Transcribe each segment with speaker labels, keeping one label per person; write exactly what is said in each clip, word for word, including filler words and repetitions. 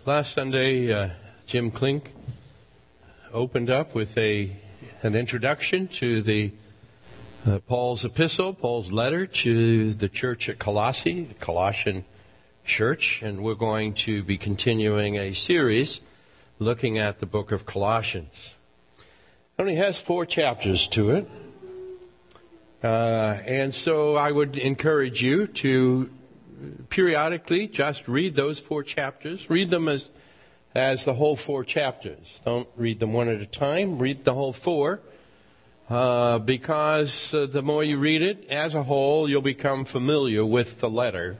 Speaker 1: Last Sunday, uh, Jim Klink opened up with a an introduction to the uh, Paul's epistle, Paul's letter to the church at Colossae, the Colossian church, and we're going to be continuing a series looking at the book of Colossians. It only has four chapters to it, uh, and so I would encourage you to periodically just read those four chapters. Read them as as the whole four chapters. Don't read them one at a time. Read the whole four, uh, because uh, the more you read it as a whole, you'll become familiar with the letter.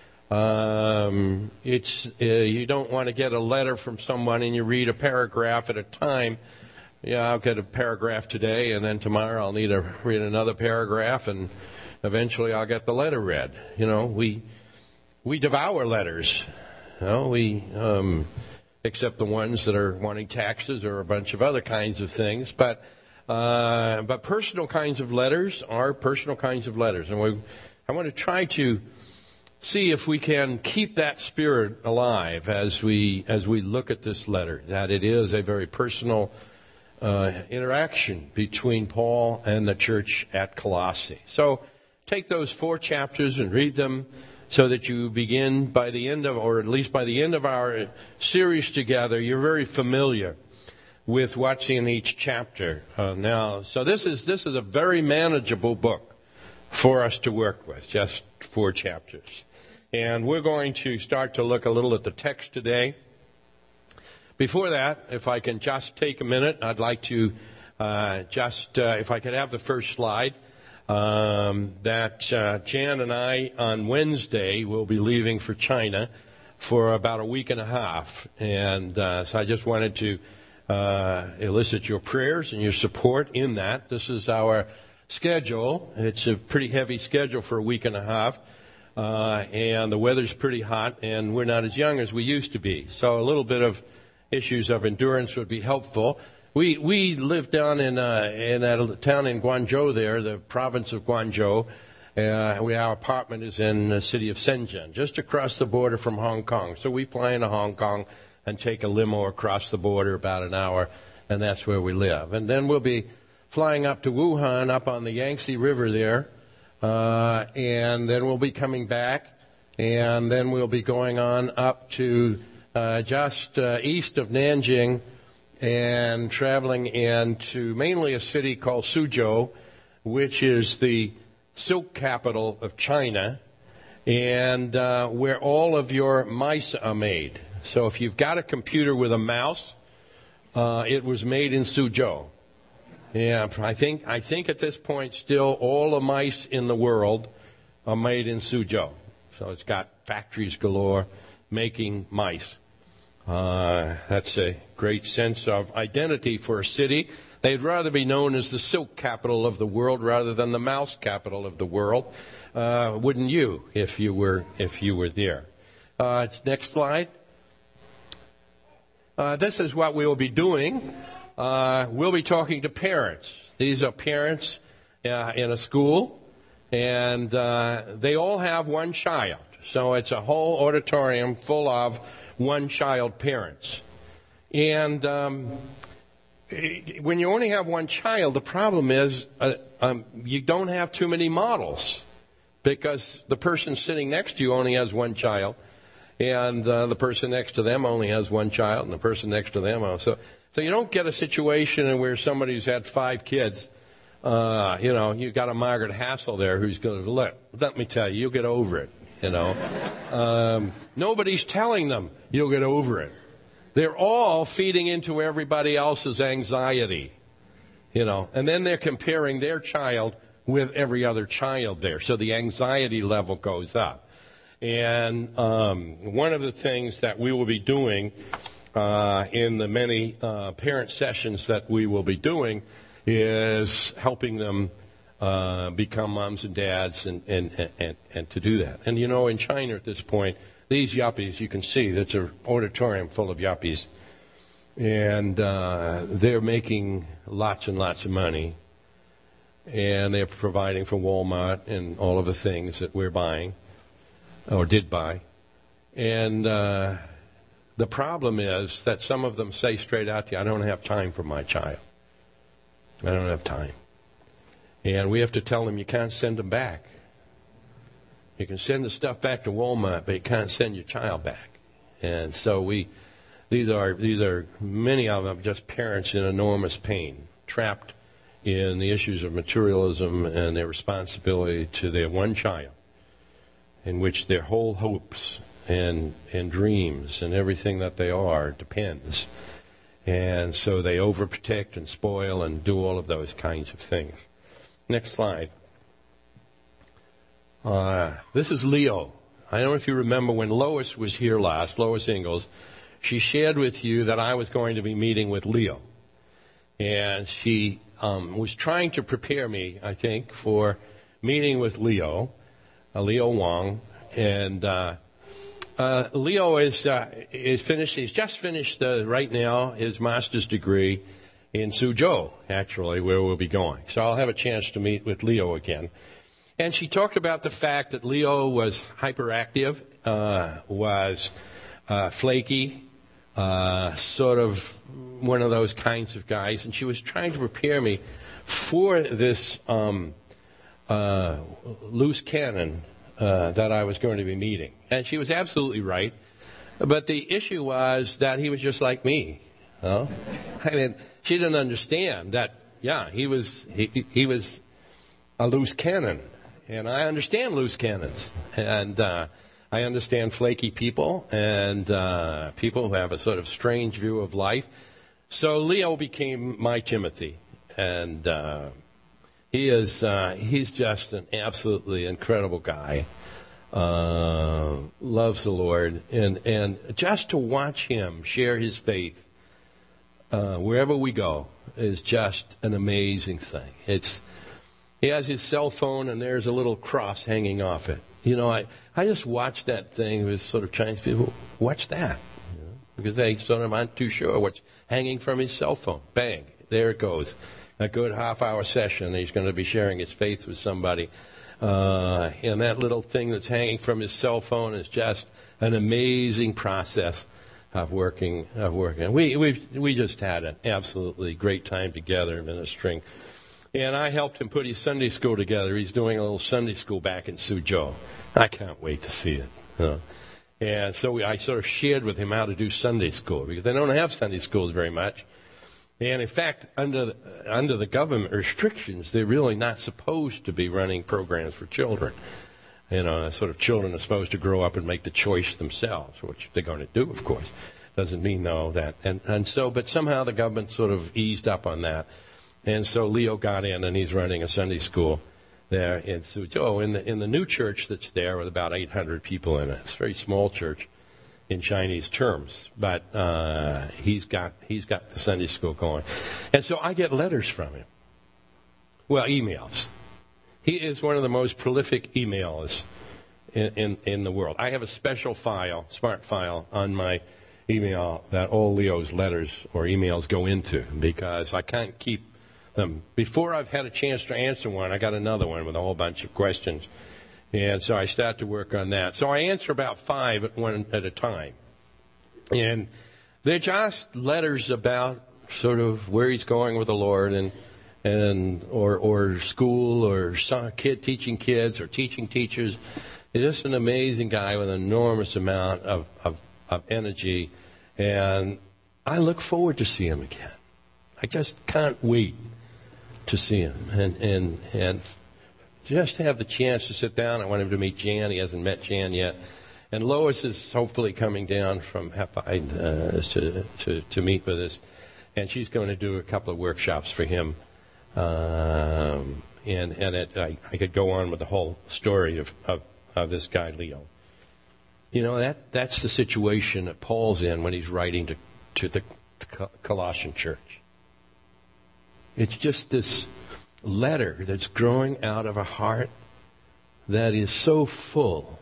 Speaker 1: Um, it's uh, you don't want to get a letter from someone and you read a paragraph at a time. Yeah, I'll get a paragraph today, and then tomorrow I'll need to read another paragraph, and eventually I'll get the letter read. You know, we we devour letters. You know, we um, except the ones that are wanting taxes or a bunch of other kinds of things. But uh, but personal kinds of letters are personal kinds of letters, and we I want to try to see if we can keep that spirit alive as we as we look at this letter. That it is a very personal uh, interaction between Paul and the church at Colossae. So take those four chapters and read them, so that you begin by the end of, or at least by the end of our series together, you're very familiar with what's in each chapter uh, now. So this is this is a very manageable book for us to work with, just four chapters. And we're going to start to look a little at the text today. Before that, if I can just take a minute, I'd like to uh, just, uh, if I could have the first slide. Um, that uh, Jan and I on Wednesday will be leaving for China for about a week and a half, and uh, so I just wanted to uh, elicit your prayers and your support in that. This is our schedule. It's a pretty heavy schedule for a week and a half, uh, and the weather's pretty hot, and we're not as young as we used to be, so a little bit of issues of endurance would be helpful. We we live down in uh, in that town in Guangzhou there, the province of Guangzhou. Uh, we, our apartment is in the city of Shenzhen, just across the border from Hong Kong. So we fly into Hong Kong and take a limo across the border about an hour, and that's where we live. And then we'll be flying up to Wuhan, up on the Yangtze River there, uh, and then we'll be coming back, and then we'll be going on up to uh, just uh, east of Nanjing, and traveling into mainly a city called Suzhou, which is the silk capital of China, and uh, where all of your mice are made. So if you've got a computer with a mouse, uh, it was made in Suzhou. Yeah, I think I think at this point still all the mice in the world are made in Suzhou. So it's got factories galore making mice. Uh, that's a great sense of identity for a city. They'd rather be known as the silk capital of the world rather than the mouse capital of the world. Uh, wouldn't you, if you were if you were there? Uh, next slide. Uh, this is what we will be doing. Uh, we'll be talking to parents. These are parents uh, in a school, and uh, they all have one child. So it's a whole auditorium full of one-child parents. And um, when you only have one child, the problem is uh, um, you don't have too many models, because the person sitting next to you only has one child, and uh, the person next to them only has one child, and the person next to them also. So you don't get a situation where somebody's had five kids. Uh, you know, you've got a Margaret Hassel there who's going to, look, let me tell you, you'll get over it. You know, um, nobody's telling them you'll get over it. They're all feeding into everybody else's anxiety, you know, and then they're comparing their child with every other child there. So the anxiety level goes up. And um, one of the things that we will be doing uh, in the many uh, parent sessions that we will be doing is helping them Uh, become moms and dads, and, and, and, and to do that. And you know, in China at this point, these yuppies, you can see that's an auditorium full of yuppies, and uh, they're making lots and lots of money, and they're providing for Walmart and all of the things that we're buying, or did buy. And uh, the problem is that some of them say straight out to you, I don't have time for my child. I don't have time. And we have to tell them you can't send them back. You can send the stuff back to Walmart, but you can't send your child back. And so we, these are these are many of them just parents in enormous pain, trapped in the issues of materialism and their responsibility to their one child, in which their whole hopes and and dreams and everything that they are depends. And so they overprotect and spoil and do all of those kinds of things. Next slide. Uh, this is Leo. I don't know if you remember when Lois was here last, Lois Ingalls, she shared with you that I was going to be meeting with Leo. And she um, was trying to prepare me, I think, for meeting with Leo, uh, Leo Wang. And uh, uh, Leo is uh, is finished. He's just finished uh, right now his master's degree in Suzhou, actually, where we'll be going. So I'll have a chance to meet with Leo again. And she talked about the fact that Leo was hyperactive, uh, was uh, flaky, uh, sort of one of those kinds of guys. And she was trying to prepare me for this um, uh, loose cannon uh, that I was going to be meeting. And she was absolutely right. But the issue was that he was just like me. You know? I mean, she didn't understand that, yeah, he was he, he was a loose cannon. And I understand loose cannons. And uh, I understand flaky people and uh, people who have a sort of strange view of life. So Leo became my Timothy. And uh, he is uh, he's just an absolutely incredible guy. Uh, loves the Lord. And, and just to watch him share his faith uh, wherever we go is just an amazing thing. It's He has his cell phone, and there's a little cross hanging off it. You know, I, I just watched that thing with sort of Chinese people. Watch that. You know, because they sort of aren't too sure what's hanging from his cell phone. Bang. There it goes. A good half-hour session. He's going to be sharing his faith with somebody. Uh, and that little thing that's hanging from his cell phone is just an amazing process of working. Of working. We we've, we just had an absolutely great time together ministering. And I helped him put his Sunday school together. He's doing a little Sunday school back in Suzhou. I can't wait to see it. You know. And so we, I sort of shared with him how to do Sunday school, because they don't have Sunday schools very much. And in fact, under the, under the government restrictions, they're really not supposed to be running programs for children. You know, sort of children are supposed to grow up and make the choice themselves, which they're going to do, of course. Doesn't mean, though, that. And, and so, but somehow the government sort of eased up on that. And so Leo got in, and he's running a Sunday school there in Suzhou. In the, in the new church that's there with about eight hundred people in it. It's a very small church in Chinese terms, but uh, he's got he's got the Sunday school going. And so I get letters from him. Well, emails. He is one of the most prolific emailers in, in, in the world. I have a special file, smart file, on my email that all Leo's letters or emails go into, because I can't keep them. Before I've had a chance to answer one, I got another one with a whole bunch of questions. And so I start to work on that. So I answer about five at one at a time. And they're just letters about sort of where he's going with the Lord, and and or or school, or some kid teaching kids, or teaching teachers. He's just an amazing guy with an enormous amount of, of, of energy. And I look forward to seeing him again. I just can't wait to see him, and and and just have the chance to sit down. I want him to meet Jan. He hasn't met Jan yet, and Lois is hopefully coming down from Hepide uh, to, to to meet with us, and she's going to do a couple of workshops for him. Um, and and it, I, I could go on with the whole story of, of of this guy Leo. You know, that that's the situation that Paul's in when he's writing to to the Colossian church. It's just this letter that's growing out of a heart that is so full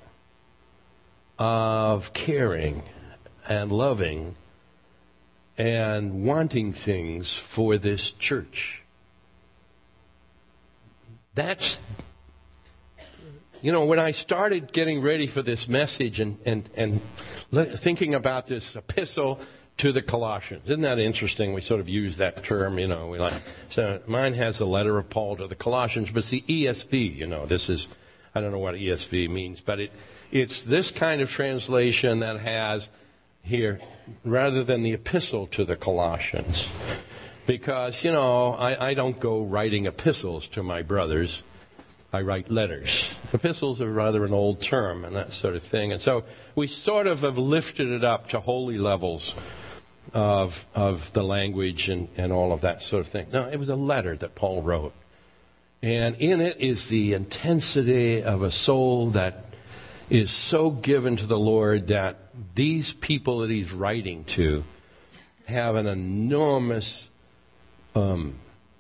Speaker 1: of caring and loving and wanting things for this church. That's you know, when I started getting ready for this message and, and, and le- thinking about this epistle to the Colossians, isn't that interesting? We sort of use that term, you know. We like so mine has a letter of Paul to the Colossians, but it's the E S V, you know. This is, I don't know what E S V means, but it it's this kind of translation that has here, rather than the epistle to the Colossians. Because, you know, I, I don't go writing epistles to my brothers. I write letters. Epistles are rather an old term and that sort of thing. And so we sort of have lifted it up to holy levels of of the language and, and all of that sort of thing. No, it was a letter that Paul wrote. And in it is the intensity of a soul that is so given to the Lord that these people that he's writing to have an enormous um,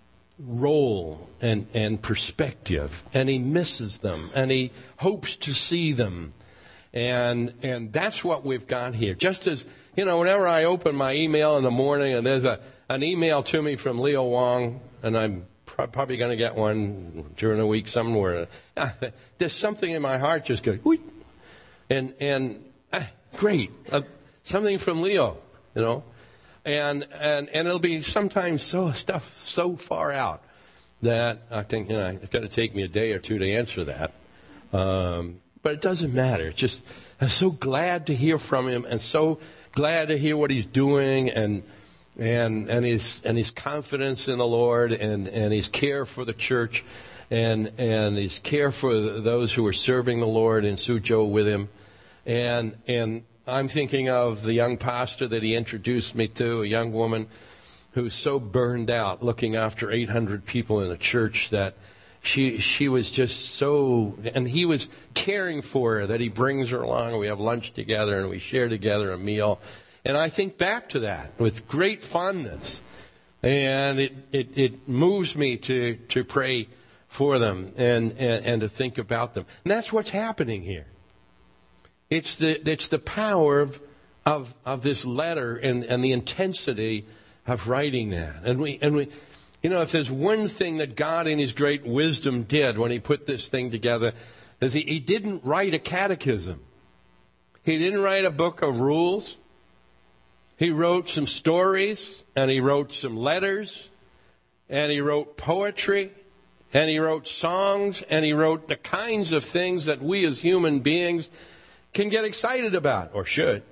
Speaker 1: role and, and perspective, and he misses them, and he hopes to see them. And and that's what we've got here. Just as, you know, whenever I open my email in the morning and there's a an email to me from Leo Wong, and I'm pr- probably going to get one during the week somewhere, ah, there's something in my heart just goes, whoosh, and and ah, great, uh, something from Leo, you know, and and and it'll be sometimes so stuff so far out that I think, you know, it's going to take me a day or two to answer that. Um, But it doesn't matter. It's just, I'm so glad to hear from him, and so glad to hear what he's doing, and and and his and his confidence in the Lord, and, and his care for the church, and and his care for those who are serving the Lord in Suzhou with him, and and I'm thinking of the young pastor that he introduced me to, a young woman who's so burned out looking after eight hundred people in a church that. She she was just so, and he was caring for her, that he brings her along, and we have lunch together, and we share together a meal. And I think back to that with great fondness. And it, it, it moves me to, to pray for them and, and, and to think about them. And that's what's happening here. It's the it's the power of of, of this letter and, and the intensity of writing that. And we and we You know, if there's one thing that God in his great wisdom did when he put this thing together, is he, he didn't write a catechism. He didn't write a book of rules. He wrote some stories, and he wrote some letters, and he wrote poetry, and he wrote songs, and he wrote the kinds of things that we as human beings can get excited about, or should.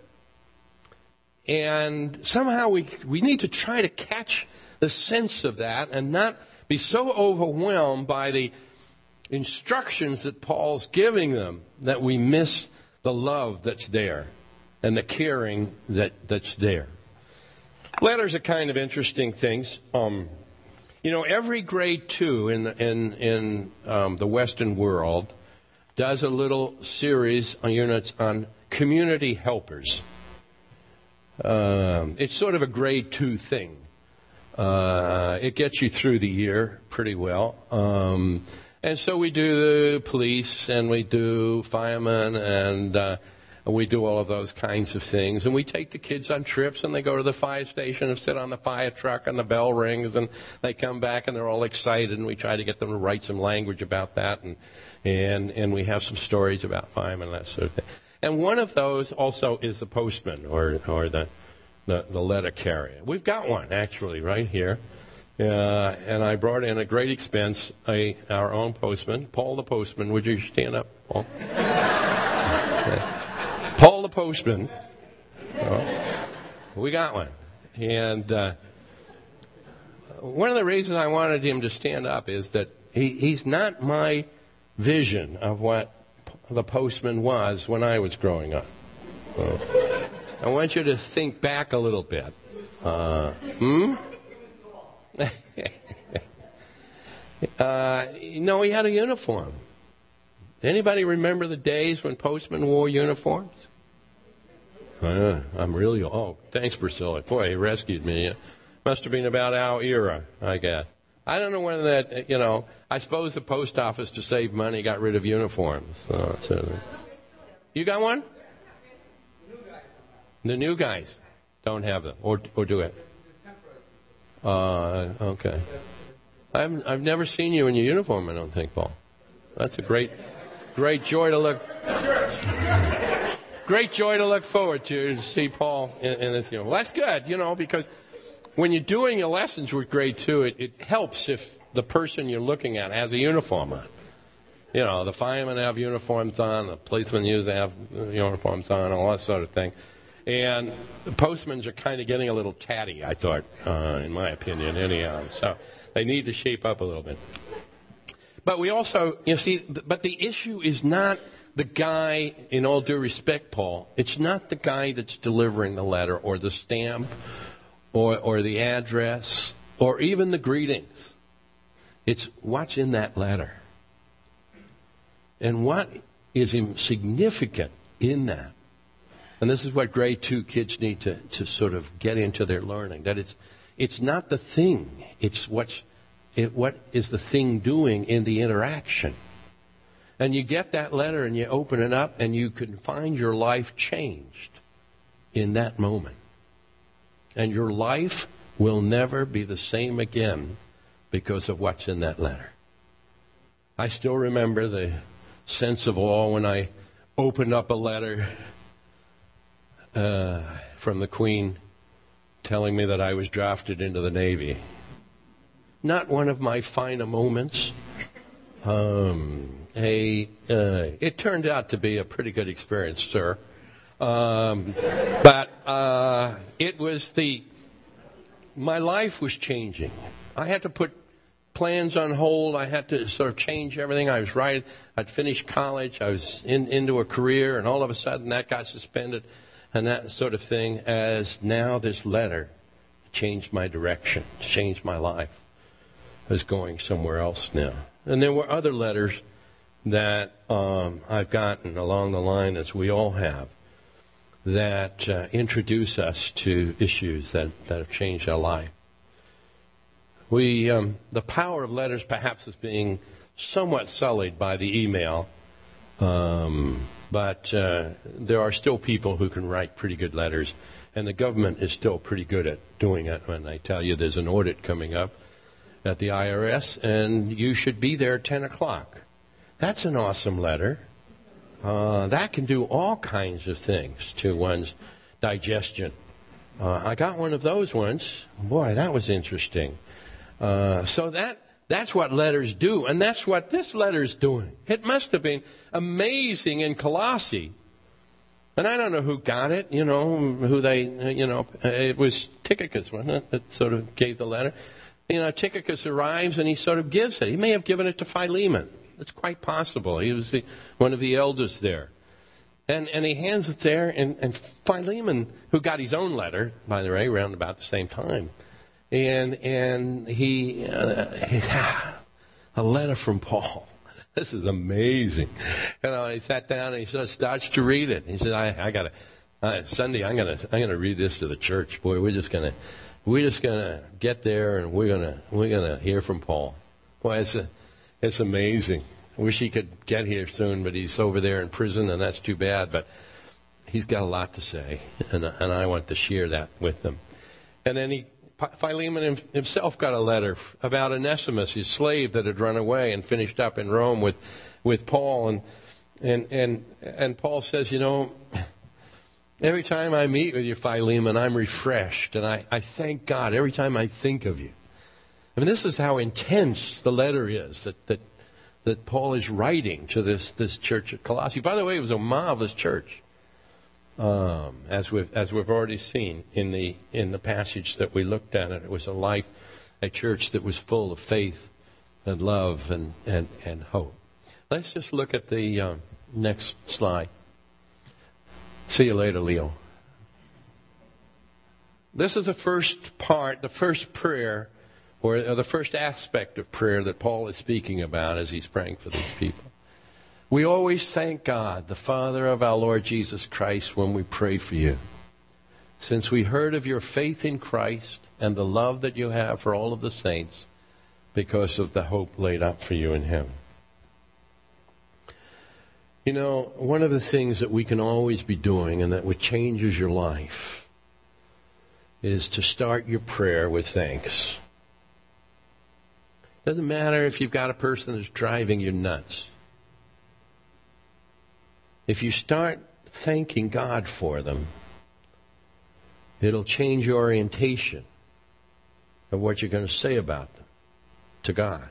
Speaker 1: And somehow we we need to try to catch the sense of that and not be so overwhelmed by the instructions that Paul's giving them that we miss the love that's there and the caring that, that's there. Letters are kind of interesting things. Um, you know, every grade two in in in um, the Western world does a little series on units on community helpers. Um, it's sort of a grade two thing. Uh, it gets you through the year pretty well. Um, and so we do the police, and we do firemen, and uh, we do all of those kinds of things. And we take the kids on trips, and they go to the fire station and sit on the fire truck, and the bell rings, and they come back, and they're all excited, and we try to get them to write some language about that, and and, and we have some stories about firemen and that sort of thing. And one of those also is the postman, or or the The, the letter carrier. We've got one, actually, right here. Uh, and I brought in at great expense a, our own postman, Paul the postman. Would you stand up, Paul? Okay. Paul the postman. Oh, we got one. And uh, one of the reasons I wanted him to stand up is that he, he's not my vision of what the postman was when I was growing up. So, I want you to think back a little bit. Uh, hmm? uh, no, he had a uniform. Anybody remember the days when postmen wore uniforms? Uh, I'm really... Oh, thanks, Priscilla. Boy, he rescued me. It must have been about our era, I guess. I don't know when that, you know... I suppose the post office, to save money, got rid of uniforms. Uh, so. You got one? The new guys don't have them, or or do it? Uh, okay. I've I've never seen you in your uniform, I don't think, Paul. That's a great great joy to look. Great joy to look forward to to see Paul in, in this. You know, well, that's good. You know, because when you're doing your lessons with grade two, it, it helps if the person you're looking at has a uniform on. You know, the firemen have uniforms on, the policemen usually have uniforms on, all that sort of thing. And the postmen are kind of getting a little tatty, I thought, uh, in my opinion, anyhow. So they need to shape up a little bit. But we also, you see, but the issue is not the guy, in all due respect, Paul, it's not the guy that's delivering the letter or the stamp or, or the address or even the greetings. It's what's in that letter. And what is significant in that. And this is what grade two kids need to, to sort of get into their learning. That it's it's not the thing. It's what's, it, what is the thing doing in the interaction. And you get that letter and you open it up and you can find your life changed in that moment. And your life will never be the same again because of what's in that letter. I still remember the sense of awe when I opened up a letter uh, from the Queen telling me that I was drafted into the Navy. Not one of my finer moments. Um, a, uh, it turned out to be a pretty good experience, sir. Um, but uh, it was the... My life was changing. I had to put plans on hold. I had to sort of change everything. I was right. I'd finished college. I was in, into a career, and all of a sudden that got suspended and that sort of thing. As now this letter changed my direction, changed my life. I was going somewhere else now. And there were other letters that um, I've gotten along the line, as we all have, that uh, introduce us to issues that, that have changed our life. We, um, the power of letters perhaps is being somewhat sullied by the email, um, but uh, there are still people who can write pretty good letters, and the government is still pretty good at doing it. When I tell you there's an audit coming up at the I R S, and you should be there at ten o'clock. That's an awesome letter. Uh, that can do all kinds of things to one's digestion. Uh, I got one of those once. Boy, that was interesting. Uh, so that that's what letters do, and that's what this letter's doing. It must have been amazing in Colossae. And I don't know who got it, you know, who they, you know, it was Tychicus, wasn't it, that sort of gave the letter. You know, Tychicus arrives and he sort of gives it. He may have given it to Philemon. It's quite possible. He was the, one of the elders there. And and he hands it there, and, and Philemon, who got his own letter, by the way, around about the same time, and and he, uh, a letter from Paul. This is amazing. You know, he sat down and he sort of starts to read it. He said, I, I got to, uh, Sunday, I'm going to I'm gonna read this to the church. Boy, we're just going to, we're just going to get there and we're going to, we're going to hear from Paul. Boy, it's a, It's amazing. I wish he could get here soon, but he's over there in prison, and that's too bad. But he's got a lot to say, and, and I want to share that with them. And then he, Philemon himself got a letter about Onesimus, his slave that had run away and finished up in Rome with, with Paul. And, and, and, and Paul says, you know, every time I meet with you, Philemon, I'm refreshed, and I, I thank God every time I think of you. I mean, this is how intense the letter is that, that that Paul is writing to this, this church at Colossae. By the way, it was a marvelous church, um, as we've as we've already seen in the in the passage that we looked at. It was a life, a church that was full of faith and love and and, and hope. Let's just look at the um, next slide. See you later, Leo. This is the first part, the first prayer, or the first aspect of prayer that Paul is speaking about as he's praying for these people. We always thank God, the Father of our Lord Jesus Christ, when we pray for you. Since we heard of your faith in Christ and the love that you have for all of the saints because of the hope laid up for you in heaven. You know, one of the things that we can always be doing, and that would changes your life, is to start your prayer with thanks. Doesn't matter if you've got a person that's driving you nuts. if you start thanking God for them, it'll change your orientation of what you're going to say about them to God.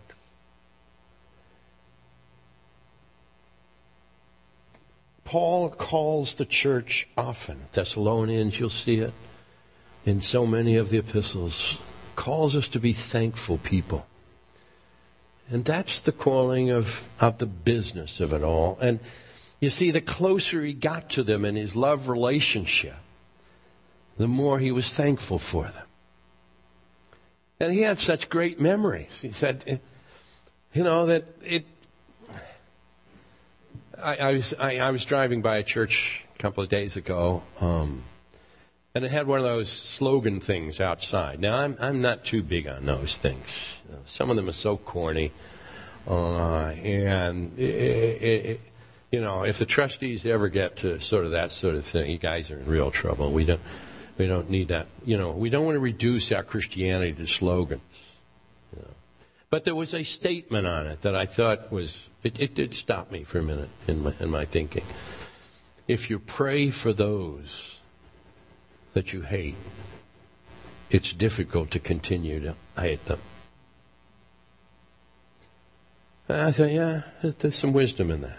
Speaker 1: Paul calls the church often. Thessalonians, you'll see it in so many of the epistles, calls us to be thankful people. And that's the calling of, of the business of it all. And you see, the closer he got to them in his love relationship, the more he was thankful for them. And he had such great memories. He said, you know, that it... I, I was I, I was driving by a church a couple of days ago, um, and it had one of those slogan things outside. Now, I'm I'm not too big on those things. You know, some of them are so corny, uh, and it, it, it, you know, if the trustees ever get to sort of that sort of thing, you guys are in real trouble. We don't we don't need that. You know, we don't want to reduce our Christianity to slogans. You know. But there was a statement on it that I thought was, it, it did stop me for a minute in my, in my thinking. If you pray for those that you hate, it's difficult to continue to hate them. I thought, yeah, there's some wisdom in that.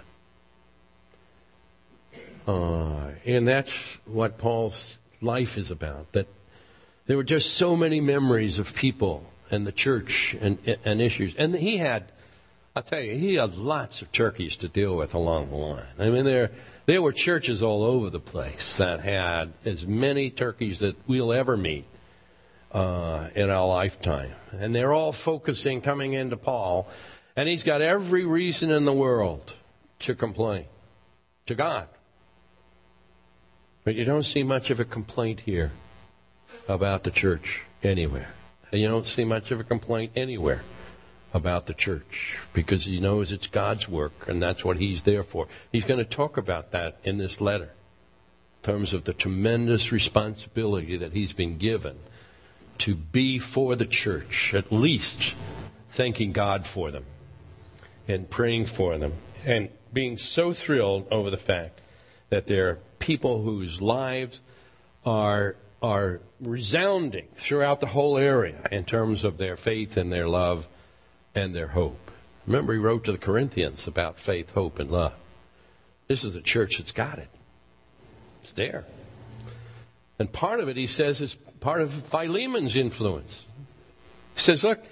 Speaker 1: Uh, and that's what Paul's life is about. That there were just so many memories of people and the church and, and issues. And he had, I'll tell you, he had lots of turkeys to deal with along the line. I mean, there there were churches all over the place that had as many turkeys that we'll ever meet uh, in our lifetime. And they're all focusing, coming into Paul. And he's got every reason in the world to complain to God. But you don't see much of a complaint here about the church anywhere. And you don't see much of a complaint anywhere about the church because he knows it's God's work and that's what he's there for. He's going to talk about that in this letter in terms of the tremendous responsibility that he's been given to be for the church, at least thanking God for them and praying for them and being so thrilled over the fact that they're people whose lives are are resounding throughout the whole area in terms of their faith and their love and their hope. Remember, he wrote to the Corinthians about faith, hope, and love. This is a church that's got it. It's there. And part of it, he says, is part of Philemon's influence. He says, look,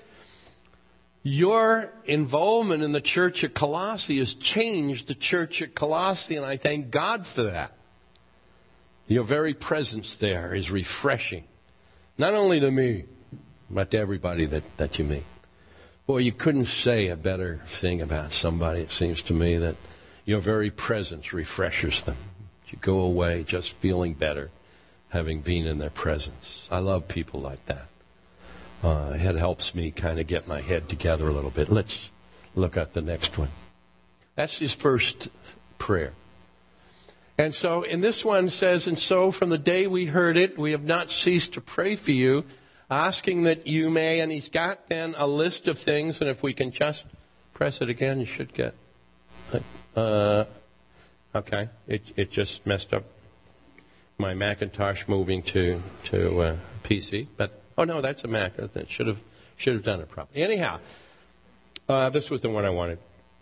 Speaker 1: your involvement in the church at Colossae has changed the church at Colossae, and I thank God for that. Your very presence there is refreshing. Not only to me, but to everybody that, that you meet. Boy, you couldn't say a better thing about somebody, it seems to me, that your very presence refreshes them. You go away just feeling better, having been in their presence. I love people like that. Uh, it helps me kind of get my head together a little bit. Let's look at the next one. That's his first prayer. And so in this one says, and so from the day we heard it, we have not ceased to pray for you, asking that you may, and he's got then a list of things, and if we can just press it again, you should get, uh, okay, it it just messed up my Macintosh moving to, to uh, P C, but, oh no, that's a Mac, that should have, should have done it properly. Anyhow, uh, this was the one I wanted.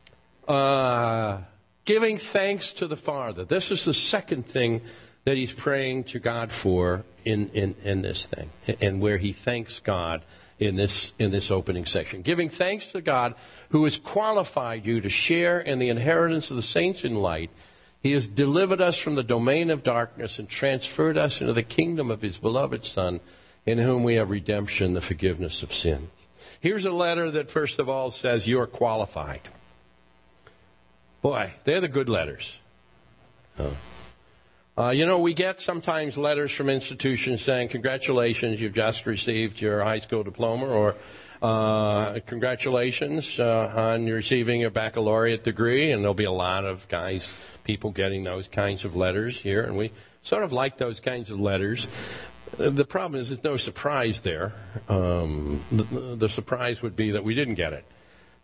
Speaker 1: Uh... Giving thanks to the Father. This is the second thing that he's praying to God for in, in, in this thing, and where he thanks God in this in this opening section. Giving thanks to God who has qualified you to share in the inheritance of the saints in light. He has delivered us from the domain of darkness and transferred us into the kingdom of his beloved Son, in whom we have redemption, the forgiveness of sins. Here's a letter that first of all says you're qualified. Boy, they're the good letters. Oh. Uh, you know, we get sometimes letters from institutions saying, congratulations, you've just received your high school diploma, or uh, congratulations uh, on receiving a baccalaureate degree. And there'll be a lot of guys, people getting those kinds of letters here. And we sort of like those kinds of letters. The problem is there's no surprise there. Um, the, the surprise would be that we didn't get it.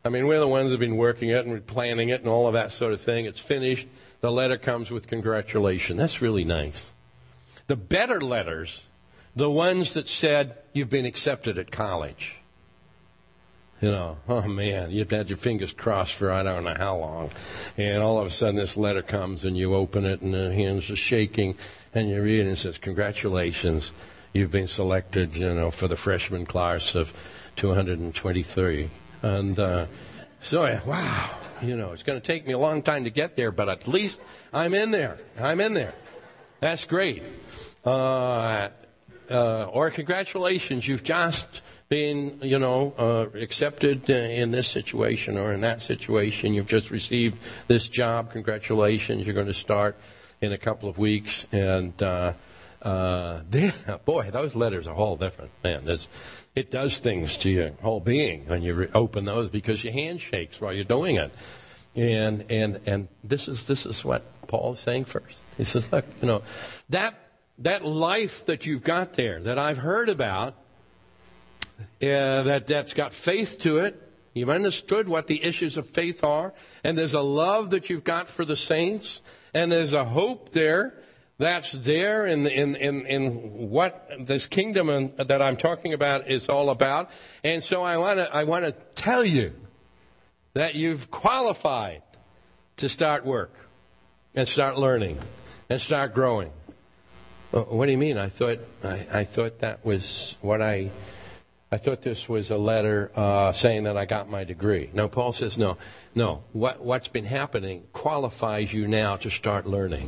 Speaker 1: I mean, we're the ones that have been working it and planning it and all of that sort of thing. It's finished. The letter comes with congratulations. That's really nice. The better letters, the ones that said you've been accepted at college. You know, oh man, you've had your fingers crossed for I don't know how long. And all of a sudden this letter comes and you open it and the hands are shaking and you read it and it says, congratulations, you've been selected, you know, for the freshman class of two hundred twenty-three. And uh, so, wow, you know, it's going to take me a long time to get there, but at least I'm in there. I'm in there. That's great. Uh, uh, or congratulations, you've just been, you know, uh, accepted in this situation or in that situation. You've just received this job. Congratulations. You're going to start in a couple of weeks. And, uh, uh, they, boy, those letters are all different. Man, there's, it does things to your whole being when you re- open those because your hand shakes while you're doing it. And, and, and this is, this is what Paul is saying first. He says, look, you know, that, that life that you've got there that I've heard about, Uh, that, that's got faith to it. You've understood what the issues of faith are. And there's a love that you've got for the saints. And there's a hope there that's there in, in, in, in what this kingdom that I'm talking about is all about. And so I want to I want to tell you that you've qualified to start work and start learning and start growing. Well, what do you mean? I thought I, I thought that was what I... I thought this was a letter uh, saying that I got my degree. No, Paul says no. No, what, what's been happening qualifies you now to start learning.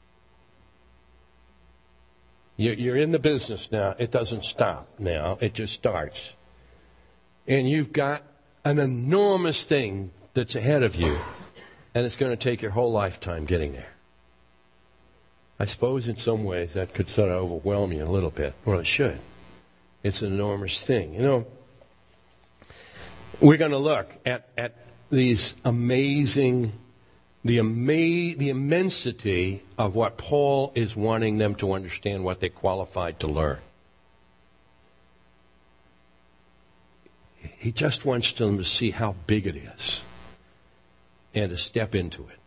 Speaker 1: You're, you're in the business now. It doesn't stop now. It just starts. And you've got an enormous thing that's ahead of you, and it's going to take your whole lifetime getting there. I suppose in some ways that could sort of overwhelm you a little bit. Well, it should. It's an enormous thing. You know, we're going to look at, at these amazing, the, ama- the immensity of what Paul is wanting them to understand, what they qualified to learn. He just wants them to see how big it is and to step into it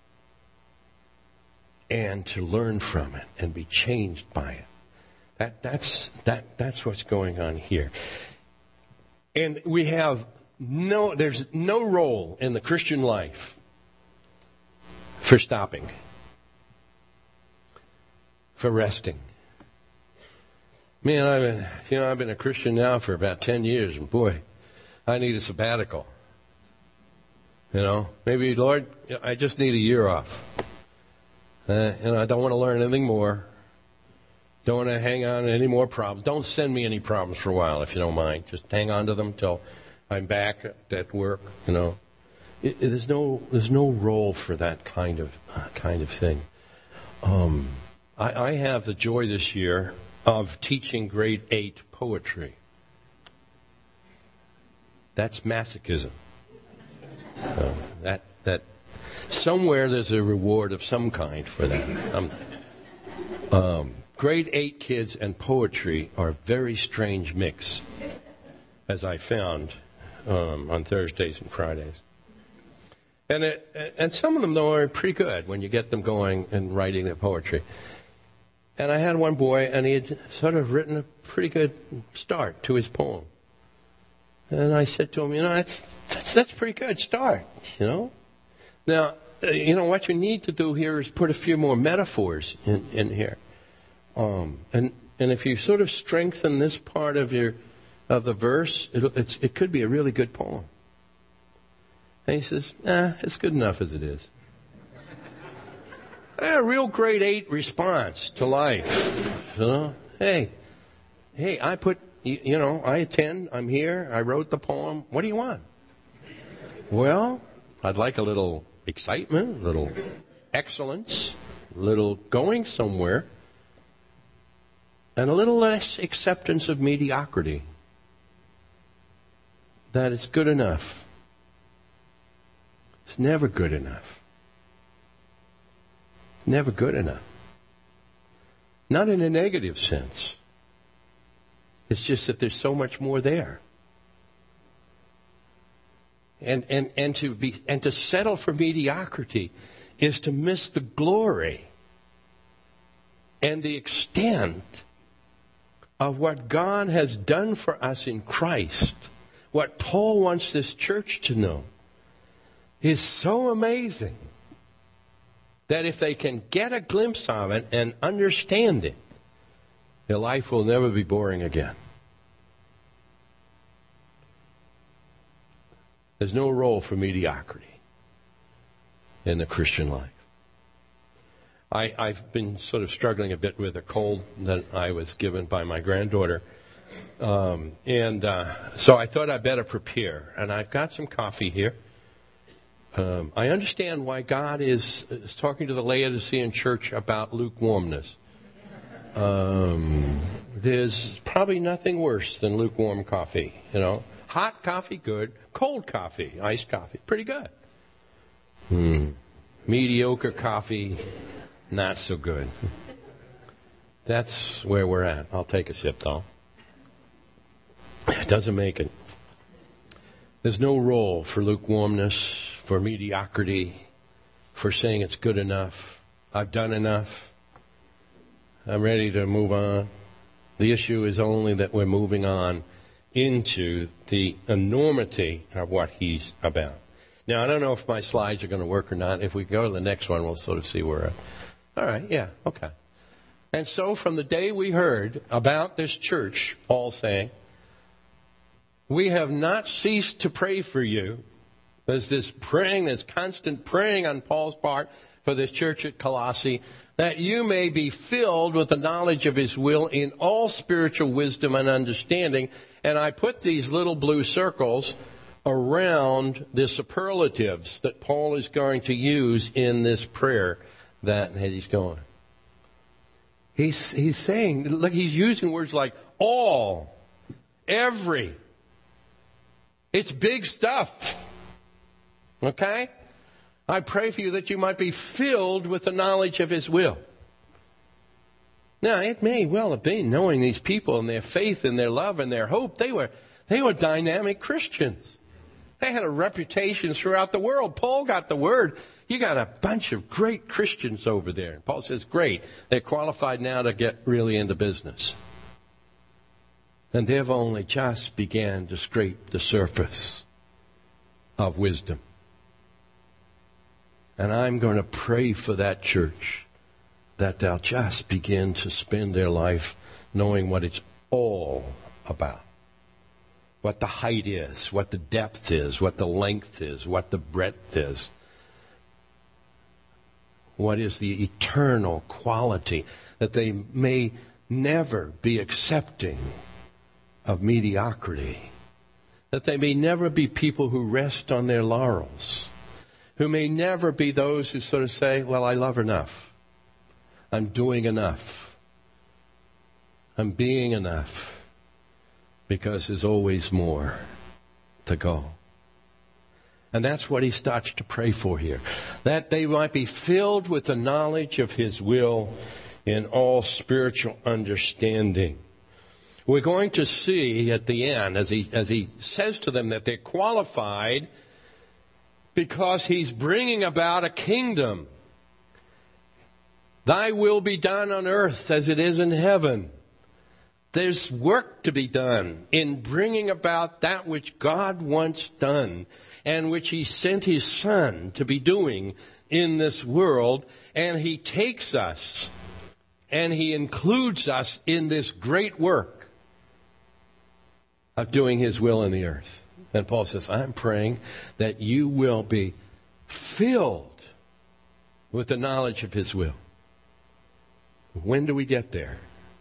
Speaker 1: and to learn from it and be changed by it. That, that's, that, that's what's going on here. And we have no, there's no role in the Christian life for stopping, for resting. Man, I've been, you know, I've been a Christian now for about ten years, and boy, I need a sabbatical. You know, maybe, Lord, I just need a year off. Uh, and I don't want to learn anything more. Don't want to hang on to any more problems. Don't send me any problems for a while, if you don't mind. Just hang on to them till I'm back at work. You know, it, it, there's no there's no role for that kind of uh, kind of thing. Um, I, I have the joy this year of teaching grade eight poetry. That's masochism. Uh, that that somewhere there's a reward of some kind for that. Um, um, grade eight kids and poetry are a very strange mix, as I found um, on Thursdays and Fridays. And it, and some of them, though, are pretty good when you get them going and writing their poetry. And I had one boy, and he had sort of written a pretty good start to his poem. And I said to him, you know, that's that's, that's a pretty good start, you know. Now, uh, you know, what you need to do here is put a few more metaphors in, in here. Um, and and if you sort of strengthen this part of your of the verse, it, it's, it could be a really good poem. And he says, nah, it's good enough as it is. A real grade eight response to life. You know, hey, hey, I put, you, you know, I attend, I'm here, I wrote the poem. What do you want? Well, I'd like a little excitement, a little excellence, a little going somewhere, and a little less acceptance of mediocrity. That it's good enough. It's never good enough. Never good enough. Not in a negative sense. It's just that there's so much more there. And, and, and to be and to settle for mediocrity is to miss the glory and the extent of what God has done for us in Christ. What Paul wants this church to know is so amazing that if they can get a glimpse of it and understand it, their life will never be boring again. There's no role for mediocrity in the Christian life. I, I've been sort of struggling a bit with a cold that I was given by my granddaughter. Um, and uh, so I thought I'd better prepare. And I've got some coffee here. Um, I understand why God is, is talking to the Laodicean church about lukewarmness. Um, there's probably nothing worse than lukewarm coffee, you know. Hot coffee, good. Cold coffee, iced coffee, pretty good. Hmm. Mediocre coffee, not so good. That's where we're at. I'll take a sip, though. It doesn't make it. There's no role for lukewarmness, for mediocrity, for saying it's good enough. I've done enough. I'm ready to move on. The issue is only that we're moving on into the enormity of what he's about. Now, I don't know if my slides are going to work or not. If we go to the next one, we'll sort of see where we're at. All right, yeah, okay. And so from the day we heard about this church, Paul saying, we have not ceased to pray for you. There's this praying, this constant praying on Paul's part for this church at Colossae, that you may be filled with the knowledge of his will in all spiritual wisdom and understanding. And I put these little blue circles around the superlatives that Paul is going to use in this prayer that he's going. He's, he's saying, look, he's using words like all, every. It's big stuff. Okay? I pray for you that you might be filled with the knowledge of his will. Now, it may well have been, knowing these people and their faith and their love and their hope, they were they were dynamic Christians. They had a reputation throughout the world. Paul got the word. You got a bunch of great Christians over there. And Paul says, great. They're qualified now to get really into business. And they've only just began to scrape the surface of wisdom. And I'm going to pray for that church, that they'll just begin to spend their life knowing what it's all about. What the height is, what the depth is, what the length is, what the breadth is. What is the eternal quality, that they may never be accepting of mediocrity. That they may never be people who rest on their laurels. Who may never be those who sort of say, well, I love enough. I'm doing enough. I'm being enough. Because there's always more to go. And that's what he starts to pray for here. That they might be filled with the knowledge of his will in all spiritual understanding. We're going to see at the end, as he, as he says to them that they're qualified because he's bringing about a kingdom. Thy will be done on earth as it is in heaven. There's work to be done in bringing about that which God wants done and which he sent his Son to be doing in this world. And he takes us and he includes us in this great work of doing his will in the earth. And Paul says, I'm praying that you will be filled with the knowledge of his will. When do we get there?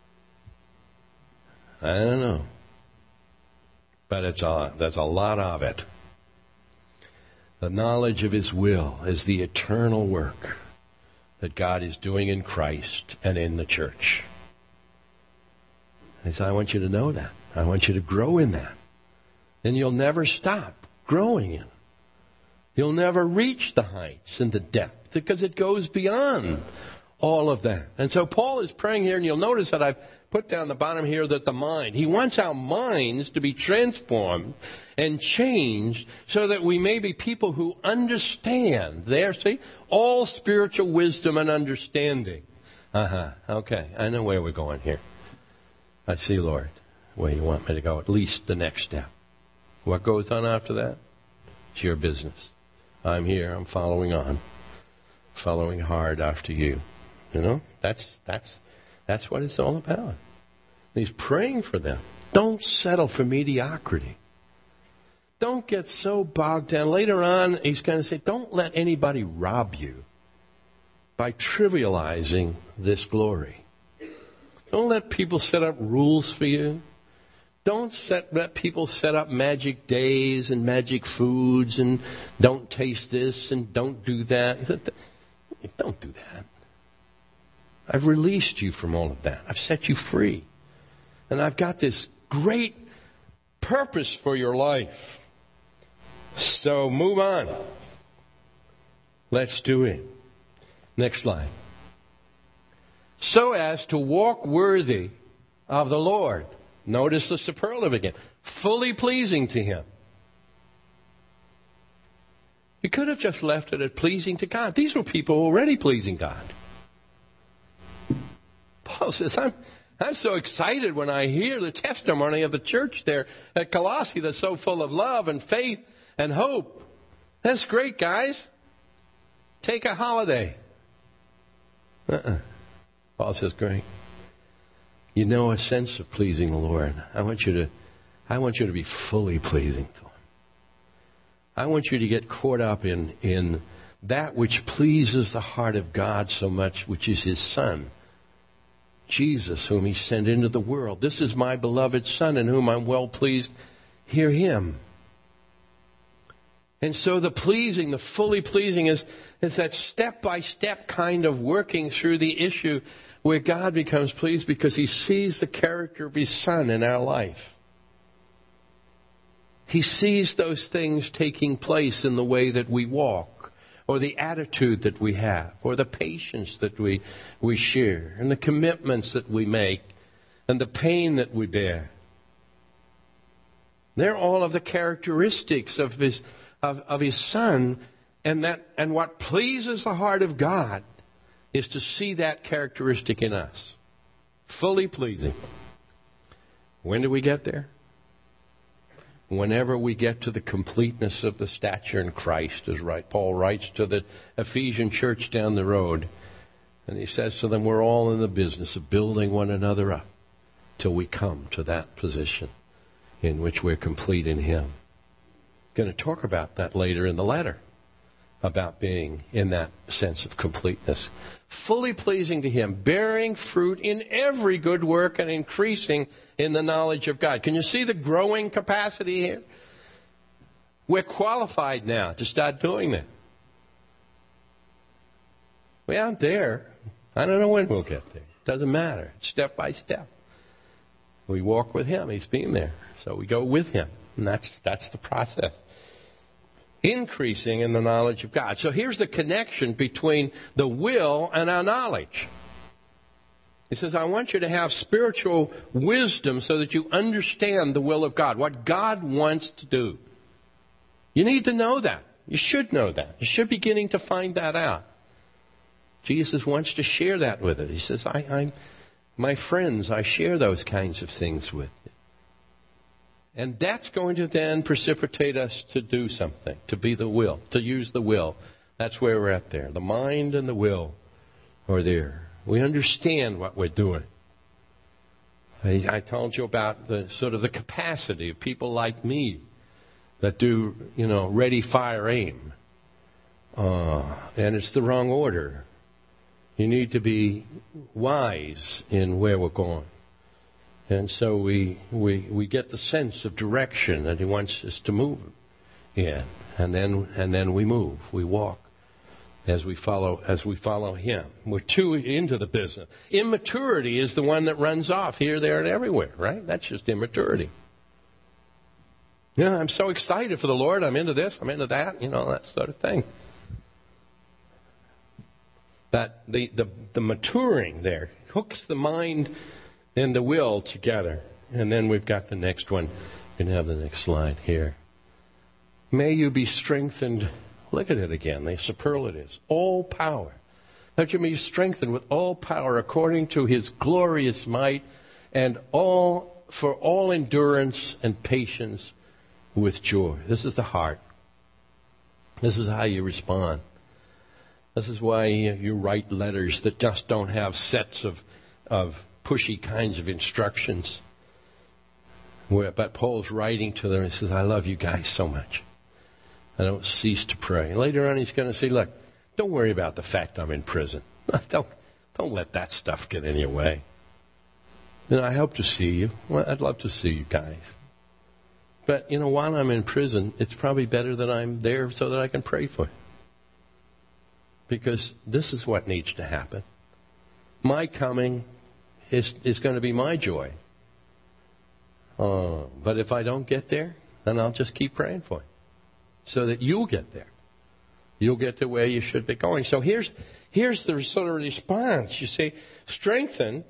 Speaker 1: I don't know. But it's a, there's a lot of it. The knowledge of his will is the eternal work that God is doing in Christ and in the church. He said, I want you to know that. I want you to grow in that. And you'll never stop growing in it. You'll never reach the heights and the depth because it goes beyond All of that. And so Paul is praying here, and you'll notice that I've put down the bottom here that the mind. He wants our minds to be transformed and changed so that we may be people who understand. There, see? All spiritual wisdom and understanding. Uh-huh. Okay. I know where we're going here. I see, Lord, where you want me to go. At least the next step. What goes on after that? It's your business. I'm here. I'm following on. Following hard after you. You know, that's that's that's what it's all about. He's praying for them. Don't settle for mediocrity. Don't get so bogged down. Later on, he's going to say, don't let anybody rob you by trivializing this glory. Don't let people set up rules for you. Don't set, let people set up magic days and magic foods and don't taste this and don't do that. He said, don't do that. I've released you from all of that. I've set you free. And I've got this great purpose for your life. So move on. Let's do it. Next slide. So as to walk worthy of the Lord. Notice the superlative again. Fully pleasing to Him. You could have just left it at pleasing to God. These were people already pleasing God. Paul says, I'm, I'm so excited when I hear the testimony of the church there at Colossae that's so full of love and faith and hope. That's great, guys. Take a holiday. Uh-uh. Paul says, great. You know a sense of pleasing the Lord. I want you to, I want you to be fully pleasing to Him. I want you to get caught up in, in that which pleases the heart of God so much, which is His Son. Jesus, whom He sent into the world. This is my beloved Son, in whom I'm well pleased. Hear Him. And so the pleasing, the fully pleasing, is, is that step-by-step kind of working through the issue where God becomes pleased because He sees the character of His Son in our life. He sees those things taking place in the way that we walk, or the attitude that we have, or the patience that we, we share, and the commitments that we make, and the pain that we bear. They're all of the characteristics of His, of, of His Son, and that and what pleases the heart of God is to see that characteristic in us. Fully pleasing. When do we get there? Whenever we get to the completeness of the stature in Christ, as right Paul writes to the Ephesian church down the road. And he says to them, we're all in the business of building one another up till we come to that position in which we're complete in Him. Going to talk about that later in the letter, about being in that sense of completeness. Fully pleasing to Him, bearing fruit in every good work and increasing in the knowledge of God. Can you see the growing capacity here? We're qualified now to start doing that. We aren't there. I don't know when we'll get there. Doesn't matter. It's step by step. We walk with Him. He's been there. So we go with Him. And that's that's the process. Increasing in the knowledge of God. So here's the connection between the will and our knowledge. He says, I want you to have spiritual wisdom so that you understand the will of God, what God wants to do. You need to know that. You should know that. You should be beginning to find that out. Jesus wants to share that with us. He says, I, I'm, my friends, I share those kinds of things with you. And that's going to then precipitate us to do something, to be the will, to use the will. That's where we're at there. The mind and the will are there. We understand what we're doing. I, I told you about the sort of the capacity of people like me that do, you know, ready, fire, aim. Uh, and it's the wrong order. You need to be wise in where we're going. And so we, we we get the sense of direction that He wants us to move in. And then and then we move. We walk as we follow as we follow Him. We're too into the business. Immaturity is the one that runs off here, there, and everywhere, right? That's just immaturity. Yeah, I'm so excited for the Lord. I'm into this, I'm into that, you know, that sort of thing. But the, the, the maturing there hooks the mind and the will together. And then we've got the next one. You can have the next slide here. May you be strengthened. Look at it again, the superlatives. All power. That you may be strengthened with all power according to his glorious might, and all for all endurance and patience with joy. This is the heart. This is how you respond. This is why you write letters that just don't have sets of, of pushy kinds of instructions. Where, but Paul's writing to them. He says, I love you guys so much. I don't cease to pray. And later on he's going to say, look, don't worry about the fact I'm in prison. Don't, don't let that stuff get in your way. And I hope to see you. Well, I'd love to see you guys. But, you know, while I'm in prison, it's probably better that I'm there so that I can pray for you. Because this is what needs to happen. My coming is, is going to be my joy. Uh, but if I don't get there, then I'll just keep praying for you. So that you'll get there. You'll get to where you should be going. So here's, here's the sort of response. You say, strengthen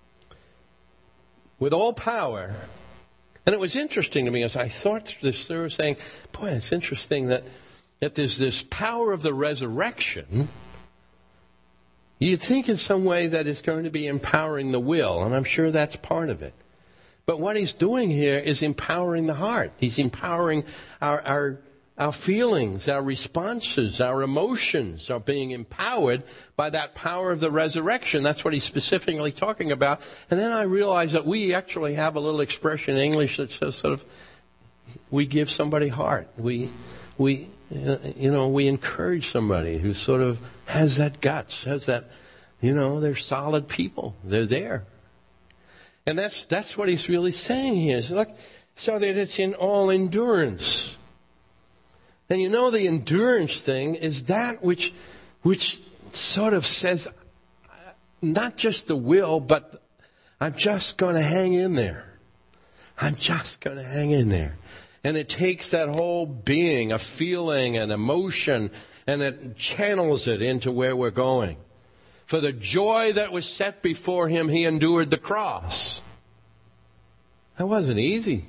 Speaker 1: with all power. And it was interesting to me as I thought through this, they were saying, boy, it's interesting that, that there's this power of the resurrection. You'd think in some way that it's going to be empowering the will, and I'm sure that's part of it. But what he's doing here is empowering the heart. He's empowering our, our, our feelings, our responses, our emotions are being empowered by that power of the resurrection. That's what he's specifically talking about. And then I realized that we actually have a little expression in English that says sort of, we give somebody heart. We, we, you know, we encourage somebody who sort of has that guts, has that, you know, they're solid people. They're there. And that's that's what he's really saying here. So, look, so that it's in all endurance. And you know the endurance thing is that which which sort of says not just the will, but I'm just going to hang in there. I'm just going to hang in there. And it takes that whole being, a feeling, an emotion, and it channels it into where we're going. For the joy that was set before him, he endured the cross. That wasn't easy.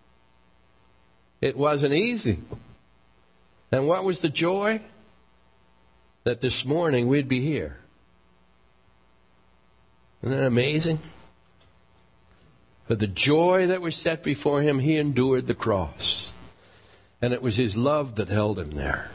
Speaker 1: It wasn't easy. And what was the joy? That this morning we'd be here. Isn't that amazing? For the joy that was set before him, he endured the cross. And it was his love that held him there.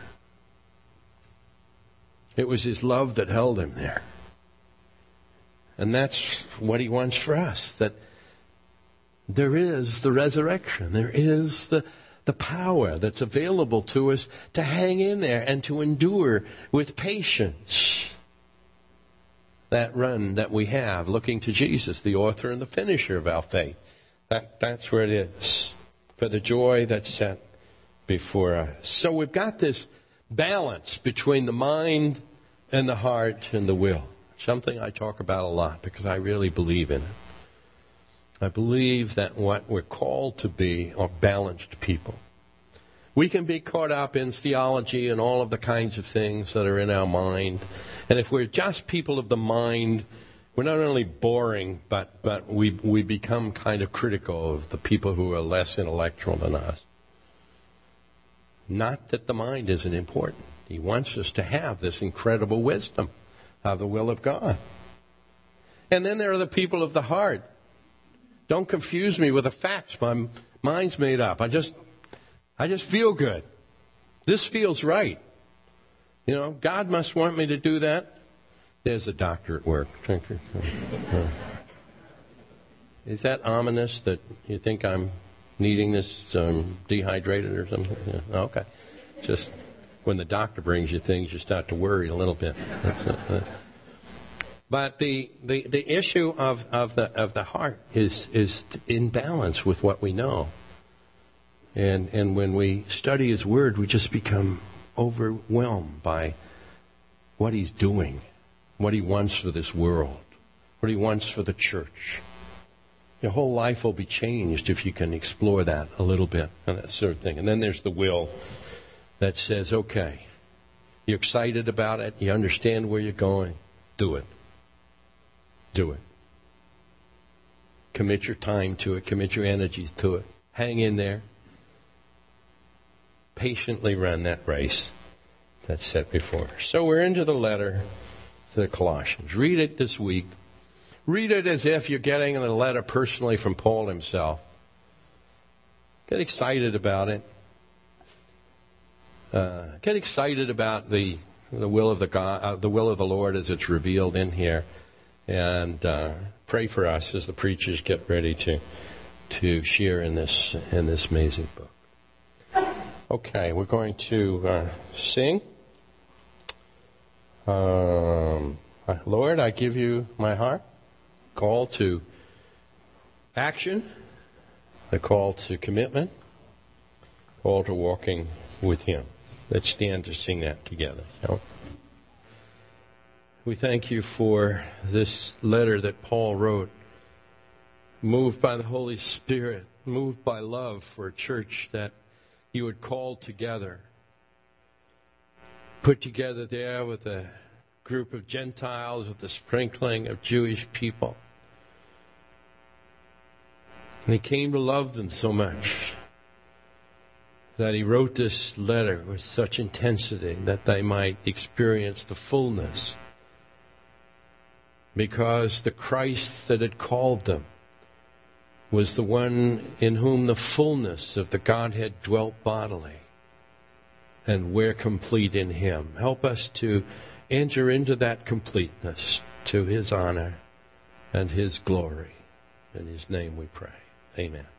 Speaker 1: It was his love that held him there. And that's what he wants for us, that there is the resurrection. There is the, the power that's available to us to hang in there and to endure with patience that run that we have, looking to Jesus, the author and the finisher of our faith. That, that's where it is, for the joy that's set before us. So we've got this balance between the mind and the heart and the will. Something I talk about a lot because I really believe in it. I believe that what we're called to be are balanced people. We can be caught up in theology and all of the kinds of things that are in our mind. And if we're just people of the mind, we're not only boring, but, but we, we become kind of critical of the people who are less intellectual than us. Not that the mind isn't important. He wants us to have this incredible wisdom of the will of God. And then there are the people of the heart. Don't confuse me with the facts. My mind's made up. I just, I just feel good. This feels right. You know, God must want me to do that. There's a doctor at work. Is that ominous that you think I'm needing this um, dehydrated or something? Yeah. Okay. Just when the doctor brings you things, you start to worry a little bit. That's it. But the, the, the issue of, of the of the heart is is in balance with what we know. And and when we study His Word, we just become overwhelmed by what He's doing, what He wants for this world, what He wants for the church. Your whole life will be changed if you can explore that a little bit and that sort of thing. And then there's the will that says, okay, you're excited about it, you understand where you're going. Do it. Do it. Commit your time to it. Commit your energies to it. Hang in there. Patiently run that race that's set before us. So we're into the letter to the Colossians. Read it this week. Read it as if you're getting a letter personally from Paul himself. Get excited about it. Uh, get excited about the the will of the God, uh, the will of the Lord as it's revealed in here, and uh, pray for us as the preachers get ready to to share in this in this amazing book. Okay, we're going to uh, sing. Um, Lord, I give you my heart. Call to action. The call to commitment. Call to walking with Him. Let's stand to sing that together. So, we thank you for this letter that Paul wrote, moved by the Holy Spirit, moved by love for a church that you had called together, put together there with a group of Gentiles, with the sprinkling of Jewish people. And he came to love them so much that he wrote this letter with such intensity that they might experience the fullness. Because the Christ that had called them was the one in whom the fullness of the Godhead dwelt bodily. And we're complete in Him. Help us to enter into that completeness to His honor and His glory. In His name we pray. Amen.